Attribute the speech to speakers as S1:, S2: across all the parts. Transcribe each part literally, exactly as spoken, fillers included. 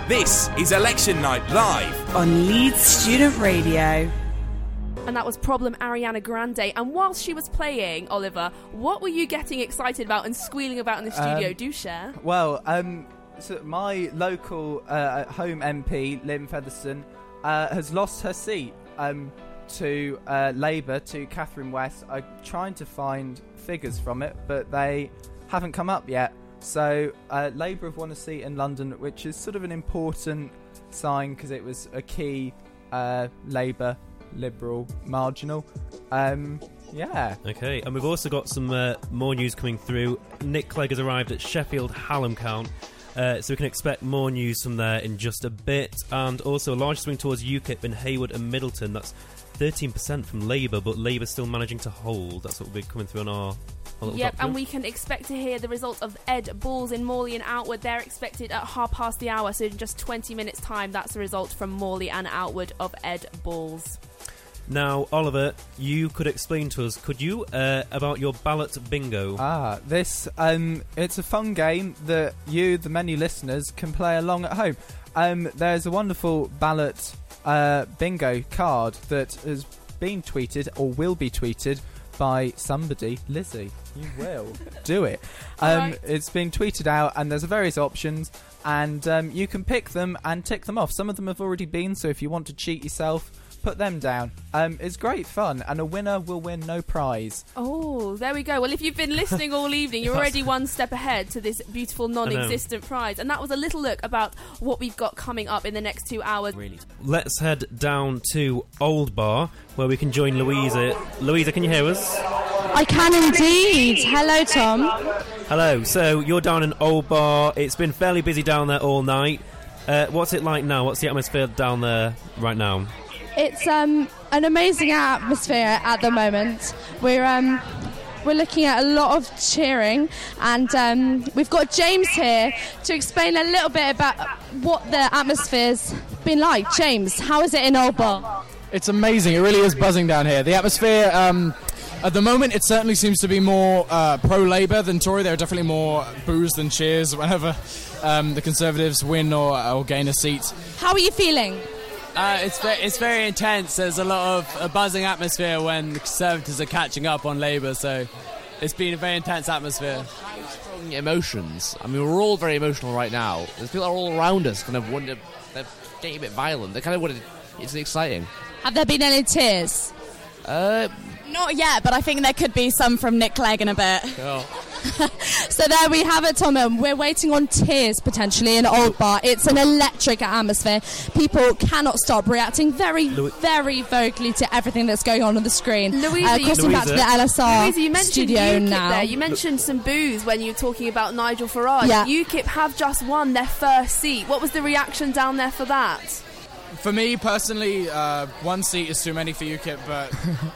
S1: This is Election Night Live
S2: on Leeds Student Radio.
S3: And that was Problem Ariana Grande. And whilst she was playing, Oliver, what were you getting excited about and squealing about in the studio?
S4: Um,
S3: Do share.
S4: Well, um, so my local uh, home M P, Lynn Featherstone, uh, has lost her seat um, to uh, Labour, to Catherine West. I'm trying to find figures from it, but they haven't come up yet. So uh, Labour have won a seat in London, which is sort of an important sign because it was a key uh, Labour, Liberal, marginal. Um, yeah.
S5: Okay, and we've also got some uh, more news coming through. Nick Clegg has arrived at Sheffield Hallam Count, uh, so we can expect more news from there in just a bit. And also a large swing towards UKIP in Hayward and Middleton. That's thirteen percent from Labour, but Labour still managing to hold. That's what will be coming through on our...
S3: Yep, and we can expect to hear the results of Ed Balls in Morley and Outward. They're expected at half past the hour, so in just twenty minutes' time, that's the result from Morley and Outward of Ed Balls.
S5: Now, Oliver, you could explain to us, could you, uh, about your ballot bingo?
S4: Ah, this, um, it's a fun game that you, the many listeners, can play along at home. Um, there's a wonderful ballot uh, bingo card that has been tweeted, or will be tweeted, by somebody. Lizzie, you will do it. Um,
S3: right.
S4: It's been tweeted out, and there's various options, and um, you can pick them and tick them off. Some of them have already been, so if you want to cheat yourself, put them down. Um, it's great fun, and a winner will win no prize.
S3: Oh, there we go. Well, if you've been listening all evening, you're already one step ahead to this beautiful non-existent prize. And that was a little look about what we've got coming up in the next two hours.
S5: Really. Let's head down to Old Bar, where we can join Louisa. Louisa, can you hear us?
S6: I can indeed. Hello, Tom.
S5: Hello. So you're down in Old Bar. It's been fairly busy down there all night. Uh, what's it like now? What's the atmosphere down there right now?
S6: It's um, an amazing atmosphere at the moment. We're um, we're looking at a lot of cheering, and um, we've got James here to explain a little bit about what the atmosphere's been like. James, how is it in Old Bar?
S7: It's amazing. It really is buzzing down here. The atmosphere, um, at the moment, it certainly seems to be more uh, pro-Labour than Tory. There are definitely more boos than cheers whenever um, the Conservatives win or, or gain a seat.
S6: How are you feeling?
S8: Uh, it's ve- it's very intense. There's a lot of a buzzing atmosphere when the Conservatives are catching up on Labour, so it's been a very intense atmosphere.
S9: Strong emotions. I mean, we're all very emotional right now. There's people all around us kind of want to, they're getting a bit violent. They kind of want to, it's exciting.
S6: Have there been any tears?
S9: Uh,
S10: Not yet, but I think there could be some from Nick Clegg in a bit.
S9: oh.
S6: So there we have it, Tom. We're waiting on tears, potentially, in Old Bar. It's an electric atmosphere. People cannot stop reacting very,
S5: Louis-
S6: very vocally to everything that's going on on the screen.
S3: Louisa,
S6: uh,
S3: you-
S6: crossing back to the L S R
S3: Louisa, you mentioned
S6: studio
S3: UKIP
S6: now.
S3: there. You mentioned some boos when you were talking about Nigel Farage.
S6: Yeah.
S3: UKIP have just won their first seat. What was the reaction down there for that?
S7: For me, personally, uh, one seat is too many for UKIP, but...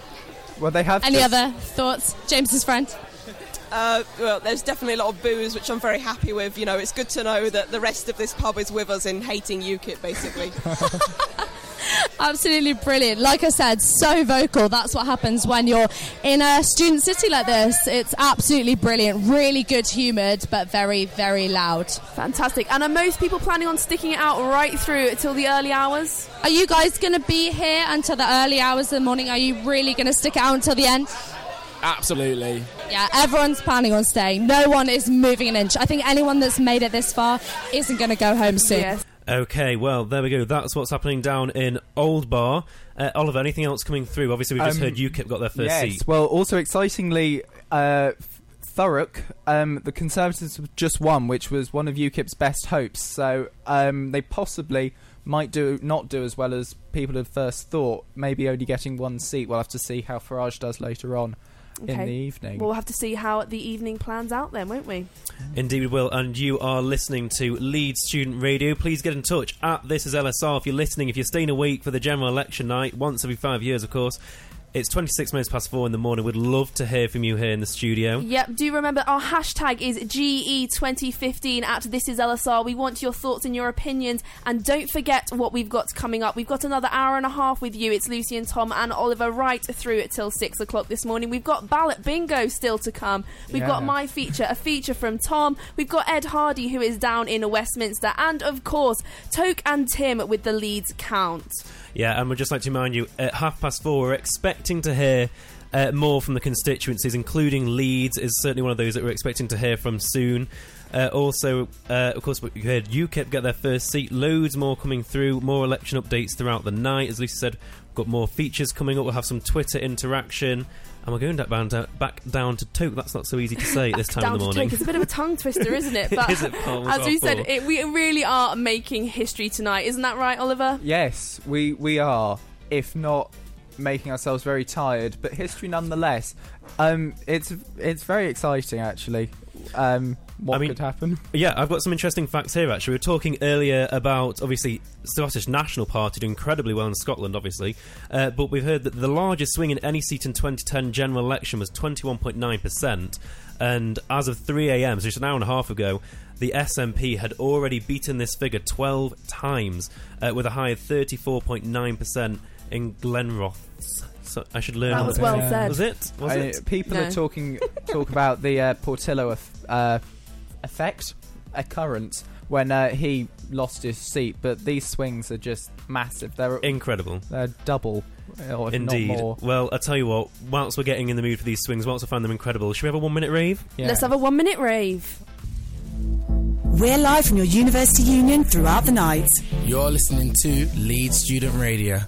S4: Well, they have
S6: Any
S4: just...
S6: other thoughts? James's friend?
S11: Uh, well, there's definitely a lot of boos, which I'm very happy with. You know, it's good to know that the rest of this pub is with us in hating UKIP, basically.
S6: Absolutely brilliant. Like I said, so vocal. That's what happens when you're in a student city like this. It's absolutely brilliant. Really good humoured, but very, very loud.
S3: Fantastic. And are most people planning on sticking it out right through till the early hours?
S6: Are you guys going to be here until the early hours of the morning? Are you really going to stick it out until the end?
S7: Absolutely.
S6: Yeah, everyone's planning on staying. No one is moving an inch. I think anyone that's made it this far isn't going to go home soon.
S3: Yes.
S5: Okay, well, there we go. That's what's happening down in Old Bar. Uh, Oliver, anything else coming through? Obviously, we've just
S4: Um,
S5: heard UKIP got their first
S4: yes,
S5: seat.
S4: well, also excitingly, uh, Thurrock, um, the Conservatives have just won, which was one of UKIP's best hopes. So um, they possibly might do not do as well as people had first thought, maybe only getting one seat. We'll have to see how Farage does later on.
S3: Okay.
S4: In the evening.
S3: We'll have to see how the evening plans out then, won't we?
S5: Indeed we will, and you are listening to Leeds Student Radio. Please get in touch at This Is L S R if you're listening, if you're staying awake for the general election night, once every five years, of course. It's twenty-six minutes past four in the morning. We'd love to hear from you here in the studio.
S3: Yep, do remember our hashtag is G E twenty fifteen at This Is L S R. We want your thoughts and your opinions, and don't forget what we've got coming up. We've got another hour and a half with you. It's Lucy and Tom and Oliver right through till six o'clock this morning. We've got ballot bingo still to come. We've
S4: Yeah.
S3: got my feature, a feature from Tom. We've got Ed Hardy, who is down in Westminster, and of course Toke and Tim with the Leeds count.
S5: Yeah, and we'd just like to remind you, at half past four, we're expecting to hear uh, more from the constituencies, including Leeds is certainly one of those that we're expecting to hear from soon. Uh, also, uh, of course, we heard UKIP get their first seat. Loads more coming through, more election updates throughout the night. As Lucy said, we've got more features coming up. We'll have some Twitter interaction. And we're going down, down, back down to Toke. That's not so easy to say at this time
S3: down
S5: of the
S3: to
S5: morning.
S3: Toke. It's a bit of a tongue twister, isn't it? But
S5: Is it, Paul?
S3: as we said,
S5: Paul?
S3: it, we really are making history tonight. Isn't that right, Oliver?
S4: Yes, we, we are, if not making ourselves very tired, but history nonetheless. Um, it's it's very exciting, actually. Um, what
S5: I mean,
S4: could happen?
S5: Yeah, I've got some interesting facts here, actually. We were talking earlier about, obviously, Scottish National Party doing incredibly well in Scotland, obviously. Uh, but we've heard that the largest swing in any seat in twenty ten general election was twenty-one point nine percent. And as of three a m, so just an hour and a half ago, the S N P had already beaten this figure twelve times, uh, with a high of thirty-four point nine percent in Glenrothes. So I should learn.
S3: That
S5: how
S3: was
S5: to-
S3: well said.
S5: Was it? Was
S4: I-
S5: it?
S4: People
S3: No.
S4: are talking talk about the uh, Portillo eff- uh, effect, occurrence, when uh, he lost his seat, but these swings are just massive. They're
S5: Incredible.
S4: they're double, or if
S5: Indeed.
S4: not more.
S5: Well, I'll tell you what, whilst we're getting in the mood for these swings, whilst I find them incredible, should we have a one minute rave?
S4: Yeah.
S3: Let's have a one minute rave.
S2: We're live from your University Union throughout the night.
S1: You're listening to Leeds Student Radio.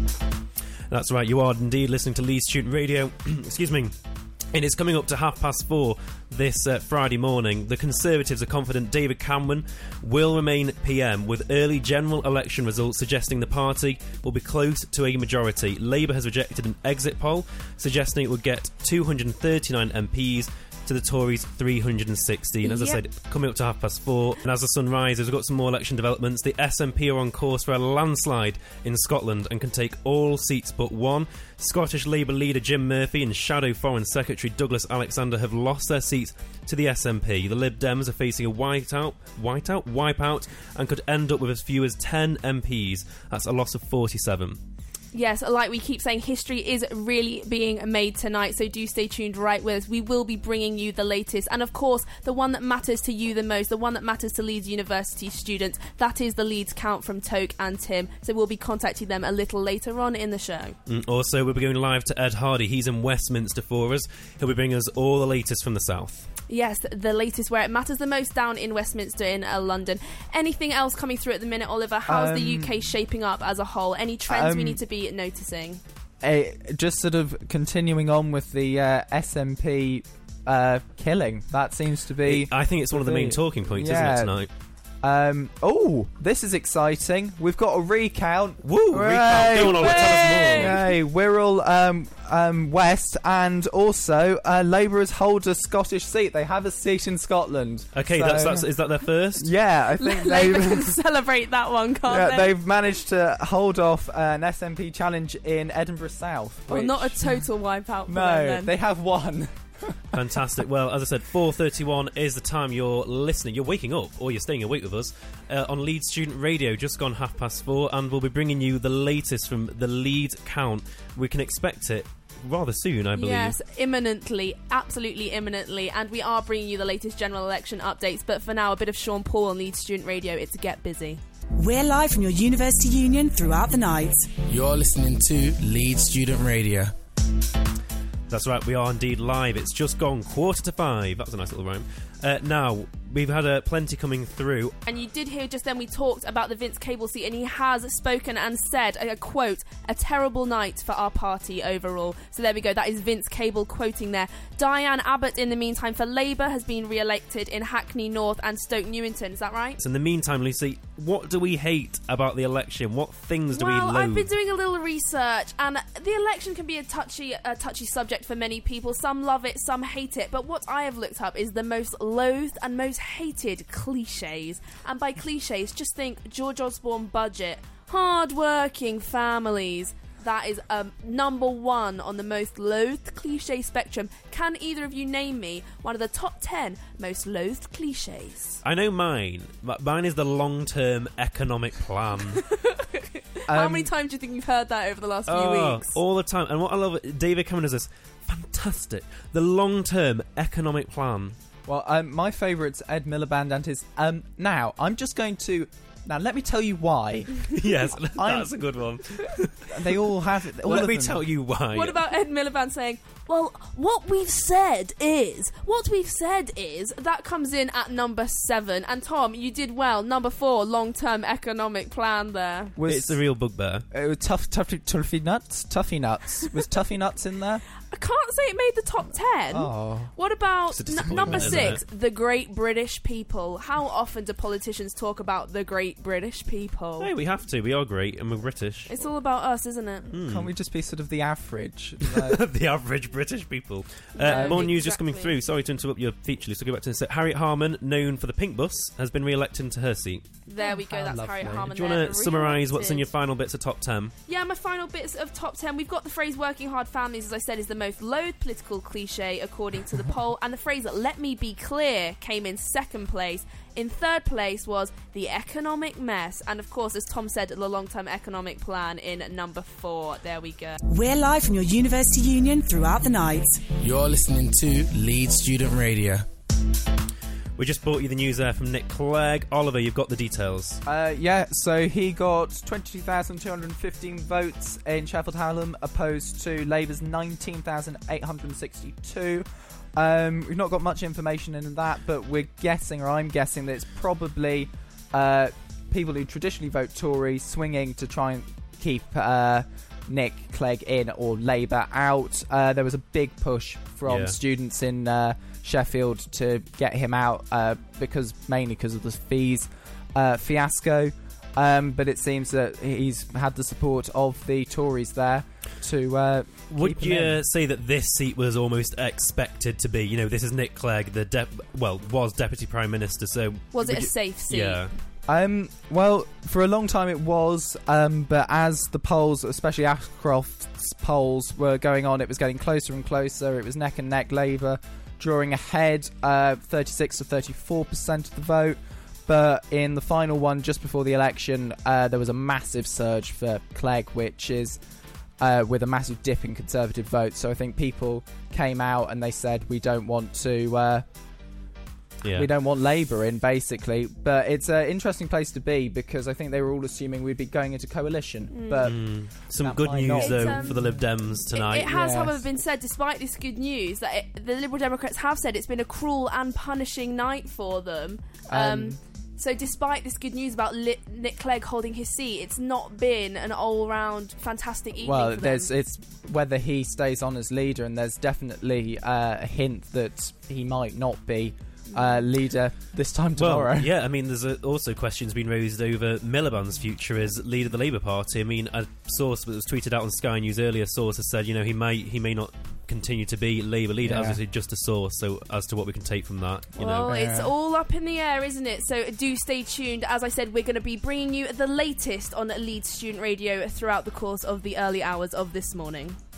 S5: That's right, you are indeed listening to Leeds Student Radio. Excuse me. And it's coming up to half past four this uh, Friday morning. The Conservatives are confident David Cameron will remain P M, with early general election results suggesting the party will be close to a majority. Labour has rejected an exit poll suggesting it would get two hundred thirty-nine M Ps to the Tories three hundred sixteen. As I
S3: Yep.
S5: said, coming up to half past four. And as the sun rises, we've got some more election developments. The S N P are on course for a landslide in Scotland and can take all seats but one. Scottish Labour leader Jim Murphy and Shadow Foreign Secretary Douglas Alexander have lost their seats to the S N P. The Lib Dems are facing a whiteout, whiteout, wipeout, and could end up with as few as ten M Ps. That's a loss of forty-seven.
S3: Yes, like we keep saying, history is really being made tonight, so do stay tuned right with us. We will be bringing you the latest, and of course, the one that matters to you the most, the one that matters to Leeds University students, that is the Leeds count from Toke and Tim, so we'll be contacting them a little later on in the show.
S5: Mm, also, we'll be going live to Ed Hardy. He's in Westminster for us. He'll be bringing us all the latest from the south.
S3: Yes, the latest where it matters the most down in Westminster in uh, London. Anything else coming through at the minute, Oliver? How's
S4: Um,
S3: the U K shaping up as a whole? Any trends we
S4: um,
S3: need to be noticing?
S4: Uh, just sort of continuing on with the uh, S N P uh, killing. That seems to be.
S5: I think it's one of the main talking points,
S4: Yeah.
S5: isn't it, tonight?
S4: Um, oh, this is exciting. We've got a recount.
S5: Woo!
S4: Hooray!
S5: Recount. Go on, Oliver, tell us more.
S4: Yay, Wirral um, um, West, and also uh, Labour has hold a Scottish seat. They have a seat in Scotland.
S5: Okay,
S4: So-
S5: that's, that's is that their first?
S4: Yeah, I think
S3: Labour can
S4: they've,
S3: celebrate that one, can't
S4: yeah,
S3: they?
S4: they've managed to hold off an S N P challenge in Edinburgh South.
S3: Well,
S4: which-
S3: not a total wipeout for
S4: no,
S3: them then.
S4: they have one.
S5: Fantastic. Well, as I said, four thirty-one is the time you're listening. You're waking up, or you're staying awake with us, uh, on Leeds Student Radio, just gone half past four, and we'll be bringing you the latest from the Leeds count. We can expect it rather soon, I believe.
S3: Yes, imminently, absolutely imminently, and we are bringing you the latest general election updates, but for now, a bit of Sean Paul on Leeds Student Radio. It's Get Busy.
S2: We're live from your University Union throughout the night.
S1: You're listening to Leeds Student Radio.
S5: That's right, we are indeed live. It's just gone quarter to five. That was a nice little rhyme. Uh, now, we've had uh, plenty coming through.
S3: And you did hear just then we talked about the Vince Cable seat, and he has spoken and said, a quote, "A terrible night for our party overall." So there we go, that is Vince Cable quoting there. Diane Abbott, in the meantime, for Labour, has been re-elected in Hackney North and Stoke Newington. Is that right?
S5: So in the meantime, Lucy, what do we hate about the election? What things do
S3: well,
S5: we loathe?
S3: I've been doing a little research, and the election can be a touchy, a touchy subject for many people. Some love it, some hate it. But what I have looked up is the most loathed and most hated cliches. And by cliches, just think George Osborne budget, hard-working families, That is um, number one on the most loathed cliche spectrum. Can either of you name me one of the top ten most loathed cliches?
S5: I know mine. M- Mine is the long-term economic plan.
S3: How
S4: Um,
S3: many times do you think you've heard that over the last few
S5: Oh,
S3: weeks?
S5: all the time. And what I love, David Cameron does this. Fantastic. The long-term economic plan.
S4: Well, um, my favourite's Ed Miliband and his. Um, now, I'm just going to. Now, let me tell you why.
S5: Yes,
S4: I'm-
S5: that's a good one.
S4: They all have it. All
S5: Let
S4: of
S5: me
S4: them.
S5: tell you why.
S3: What about Ed Miliband saying, well, what we've said is, what we've said is, that comes in at number seven. And Tom, you did well. Number four, long-term economic plan there.
S4: Was,
S5: It's a real bugbear.
S4: uh, tough, toughy, toughy nuts, toughy nuts. Was Tuffy Nuts in there?
S3: I can't say it made the top ten.
S4: Oh,
S3: What about
S5: It's a
S3: n-
S5: disappointment,
S3: number
S5: isn't
S3: six,
S5: it?
S3: the Great British People? How often do politicians talk about the Great British People?
S5: Hey, we have to. We are great, and we're British.
S3: It's all about us, isn't it?
S5: Hmm.
S4: can't we just be sort of the average? Like,
S5: The average British people. Uh,
S3: Yeah,
S5: more news just coming
S3: exactly.
S5: through. Sorry to interrupt your feature list. We'll go back to this. Harriet Harman, known for the Pink Bus, has been re-elected into her seat.
S3: There we go.
S4: how
S3: That's
S4: lovely.
S3: Harriet Harman.
S5: Do you
S3: there,
S5: want to summarise what's in your
S3: re-elected.
S5: final bits of top ten?
S3: Yeah, my final bits of top ten. We've got the phrase working hard families, as I said, is the most loathed political cliche according to the poll. And the phrase let me be clear came in second place. In third place was the economic mess. And of course, as Tom said, the long-term economic plan in number four. There we go.
S2: We're live from your university union throughout the night.
S1: You're listening to Leeds Student Radio.
S5: We just brought you the news there from Nick Clegg. Oliver, you've got the details.
S4: Uh, yeah, so he got twenty-two thousand two hundred fifteen votes in Sheffield Hallam, opposed to Labour's nineteen thousand eight hundred sixty-two. Um, we've not got much information in that, but we're guessing, or I'm guessing, that it's probably uh, people who traditionally vote Tory swinging to try and keep uh, Nick Clegg in or Labour out. Uh, there was a big push from
S5: Yeah.
S4: students in uh, Sheffield to get him out uh, because mainly because of the fees uh, fiasco. Um, but it seems that he's had the support of the Tories there to uh,
S5: Would
S4: keep him
S5: you
S4: in.
S5: say that this seat was almost expected to be? You know, this is Nick Clegg, the de- well, was Deputy Prime Minister, so...
S3: Was it
S5: would
S3: a
S5: you-
S3: safe seat?
S5: Yeah.
S4: Um, well, for a long time it was, um, but as the polls, especially Ashcroft's polls, were going on, it was getting closer and closer. It was neck and neck, Labour drawing ahead, uh, thirty-six to thirty-four percent of the vote. But in the final one, just before the election, uh, there was a massive surge for Clegg, which is uh, with a massive dip in Conservative votes. So I think people came out and they said, we don't want to... Uh,
S5: Yeah.
S4: We don't want Labour in, basically. But it's an interesting place to be because I think they were all assuming we'd be going into coalition.
S3: Mm.
S4: But
S5: Mm. Some
S4: that
S5: good
S4: might
S5: news,
S4: not.
S5: though,
S3: It's, um,
S5: for the Lib Dems tonight.
S3: It, it has,
S4: Yes.
S3: however, been said, despite this good news, that it, the Liberal Democrats have said it's been a cruel and punishing night for them. Um,
S4: Um,
S3: so despite this good news about Li- Nick Clegg holding his seat, it's not been an all-round fantastic evening
S4: well,
S3: for
S4: there's
S3: them.
S4: it's whether he stays on as leader, and there's definitely uh, a hint that he might not be uh, leader this time tomorrow.
S5: Well, yeah, I mean, there's uh also questions being raised over Miliband's future as leader of the Labour Party. I mean, a source that was tweeted out on Sky News earlier, a source has said, you know, he may he may not continue to be Labour leader,
S4: Yeah.
S5: as is just a source, so as to what we can take from that, you
S3: well,
S5: know.
S3: it's
S4: Yeah.
S3: all up in the air, isn't it? So do stay tuned. As I said, we're going to be bringing you the latest on Leeds Student Radio throughout the course of the early hours of this morning.